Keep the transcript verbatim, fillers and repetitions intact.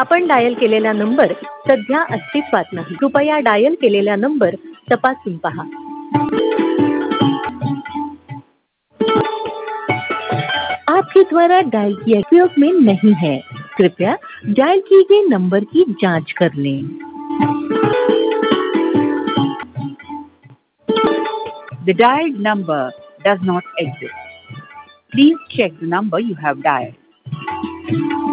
आपण डायल केलेला नंबर सध्या अस्तित्वात नाही. कृपया डायल केलेला नंबर तपासून पहा. आपके द्वारा डायल किया उपयोग में नहीं है. कृपया डायल किए गए नंबर की जांच कर लें. The dialed number does not exist. Please check the number you have dialed.